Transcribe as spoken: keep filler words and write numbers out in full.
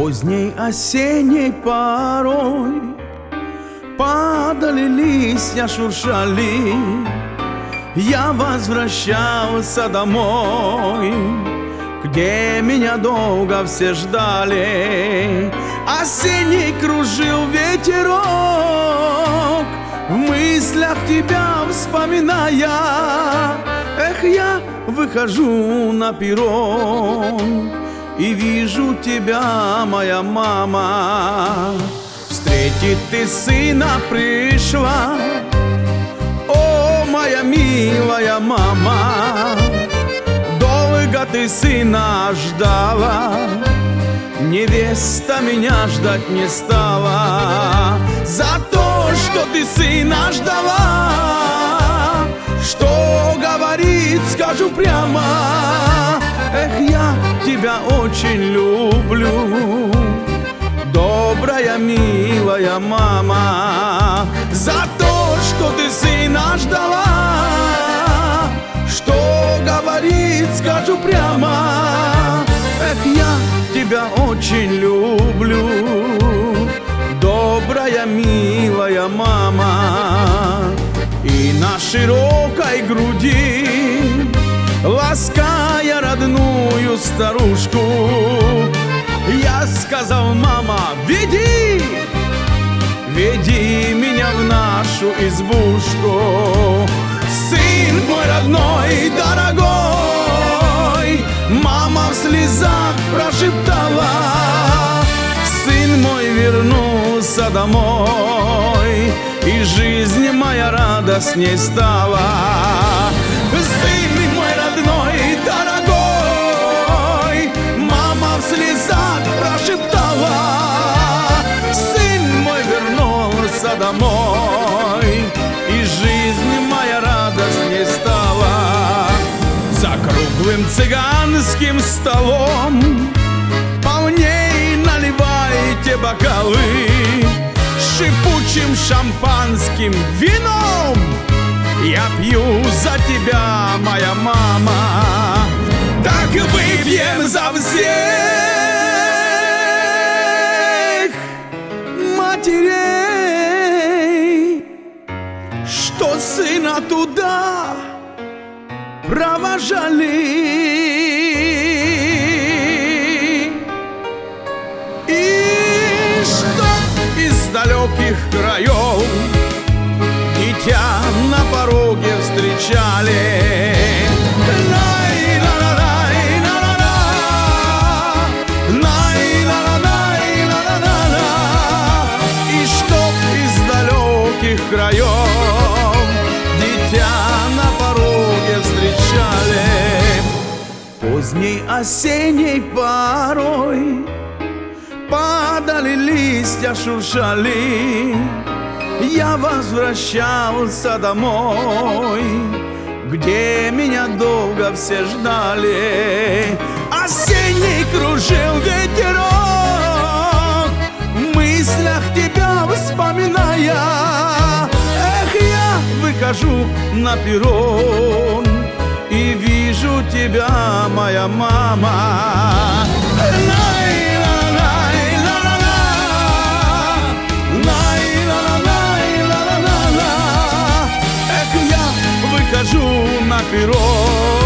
Поздней осенней порой падали листья, шуршали. Я возвращался домой, где меня долго все ждали. Осенний кружил ветерок, в мыслях тебя вспоминая. Эх, я выхожу на перрон и вижу тебя, моя мама. Встретить ты сына пришла, о, моя милая мама. Долго ты сына ждала, невеста меня ждать не стала. За то, что ты сына ждала, что говорит, скажу прямо. Эх, я тебя очень люблю, добрая, милая мама. За то, что ты сына ждала, что говорит, скажу прямо. Эх, я тебя очень люблю, добрая, милая мама. И на широкой груди, лаская родную старушку, я сказал: мама, веди, веди меня в нашу избушку. Сын мой родной, дорогой, мама в слезах прошептала. Сын мой вернулся домой, и жизнь моя радостней стала. Сын мой родной, дорогой, мама в слезах прошептала. Сын мой вернулся домой, и жизнь моя радостней стала. За круглым цыганским столом полней наливайте бокалы, шипучим шампанским вином я пью за тебя, моя мама. Так выпьем за всех матерей, что сына туда провожали, и что из далеких краев дитя на пороге встречали. И что из далеких краев дитя на пороге встречали. Поздней осенней порой падали листья, шуршали. Я возвращался домой, где меня долго все ждали. Осенний кружил ветерок, в мыслях тебя вспоминая. Эх, я выхожу на перрон и вижу тебя, моя мама. Выхожу на перрон